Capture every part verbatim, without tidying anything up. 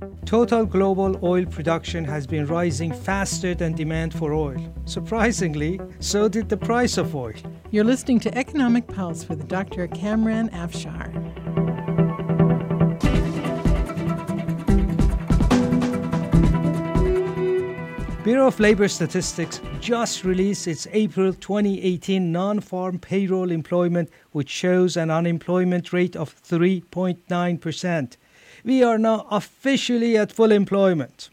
Total global oil production has been rising faster than demand for oil. Surprisingly, so did the price of oil. You're listening to Economic Pulse with Doctor Kamran Afshar. Bureau of Labor Statistics just released its April twenty eighteen non-farm payroll employment, which shows an unemployment rate of three point nine percent. We are now officially at full employment.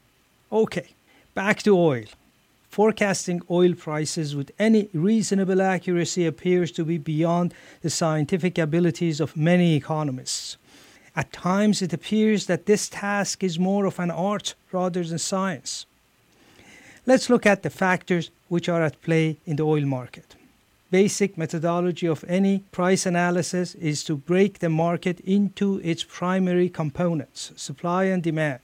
Okay, back to oil. Forecasting oil prices with any reasonable accuracy appears to be beyond the scientific abilities of many economists. At times, it appears that this task is more of an art rather than science. Let's look at the factors which are at play in the oil market. Basic methodology of any price analysis is to break the market into its primary components, supply and demand.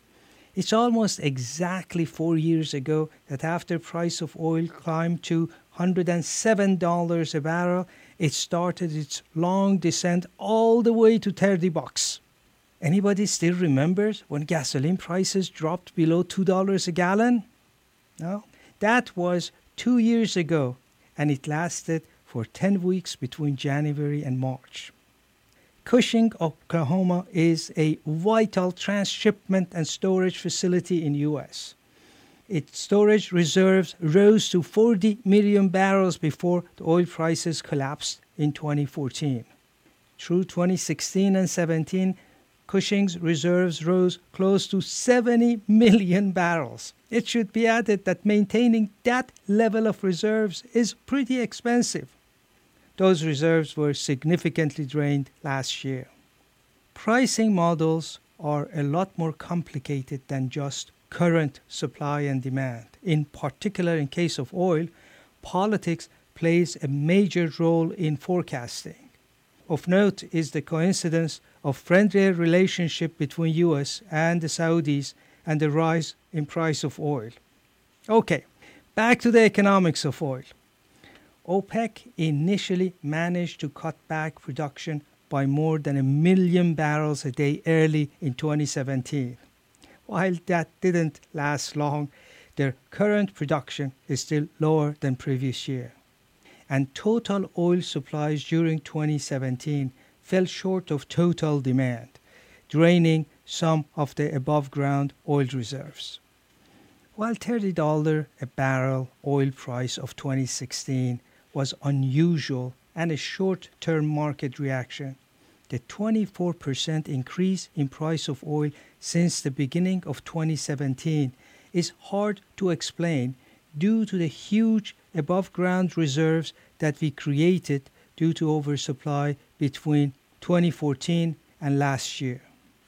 It's almost exactly four years ago that after price of oil climbed to one hundred seven dollars a barrel, it started its long descent all the way to thirty bucks. Anybody still remembers when gasoline prices dropped below two dollars a gallon? No, that was two years ago, and it lasted for ten weeks between January and March. Cushing, Oklahoma is a vital transshipment and storage facility in U S. Its storage reserves rose to forty million barrels before the oil prices collapsed in twenty fourteen. Through twenty sixteen and seventeen, Cushing's reserves rose close to seventy million barrels. It should be added that maintaining that level of reserves is pretty expensive. Those reserves were significantly drained last year. Pricing models are a lot more complicated than just current supply and demand. In particular, in case of oil, politics plays a major role in forecasting. Of note is the coincidence of friendly relationship between U S and the Saudis and the rise in price of oil. Okay, back to the economics of oil. OPEC initially managed to cut back production by more than a million barrels a day early in twenty seventeen. While that didn't last long, their current production is still lower than previous year. And total oil supplies during twenty seventeen fell short of total demand, draining some of the above-ground oil reserves. While thirty dollars a barrel oil price of twenty sixteen was unusual and a short-term market reaction, the twenty-four percent increase in price of oil since the beginning of twenty seventeen is hard to explain due to the huge above-ground reserves that we created due to oversupply between twenty fourteen and last year.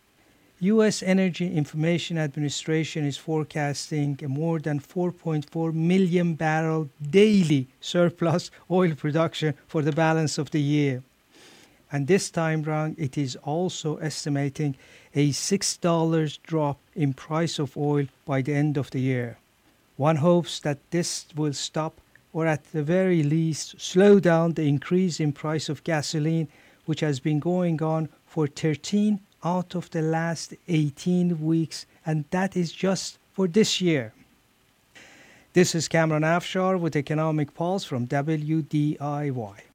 U S Energy Information Administration is forecasting a more than four point four million barrel daily surplus oil production for the balance of the year. And this time round, it is also estimating a six dollars drop in price of oil by the end of the year. One hopes that this will stop or at the very least slow down the increase in price of gasoline, which has been going on for thirteen out of the last eighteen weeks, and that is just for this year. This is Kamran Afshar with Economic Pulse from W D I Y.